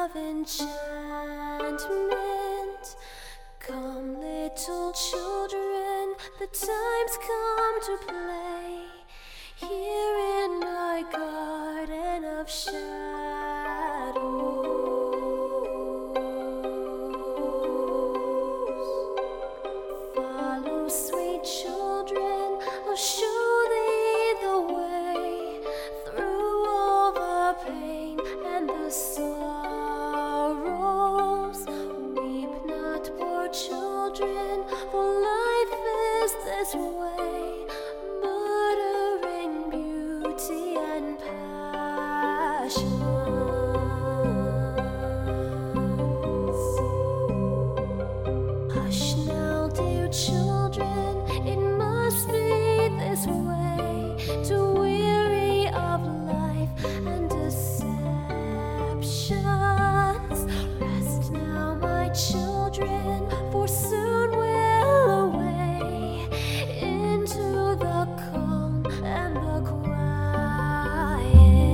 of enchantment. Come, little children, the time's come to play here in my garden of shadows. Follow, sweet children, I'll show thee the way through all the pain and the sorrows. Weep not, poor children, for life is this way, murdering beauty and passion. Hush now, dear children, it must be this way, to weary of life and deceptions. Rest now, my children, for soon we'll away into the calm and the quiet.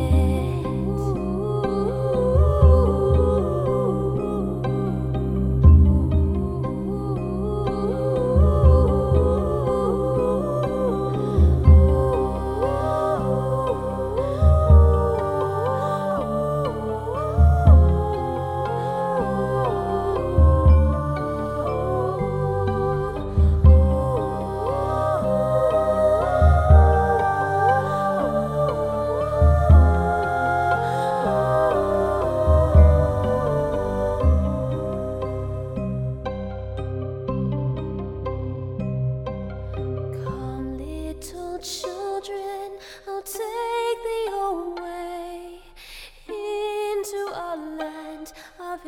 Come, little children, I'll take thee away into a land of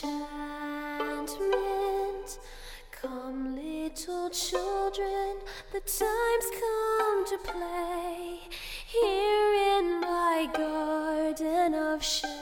enchantment. Come, little children, the time's come to play here in my garden of shadows.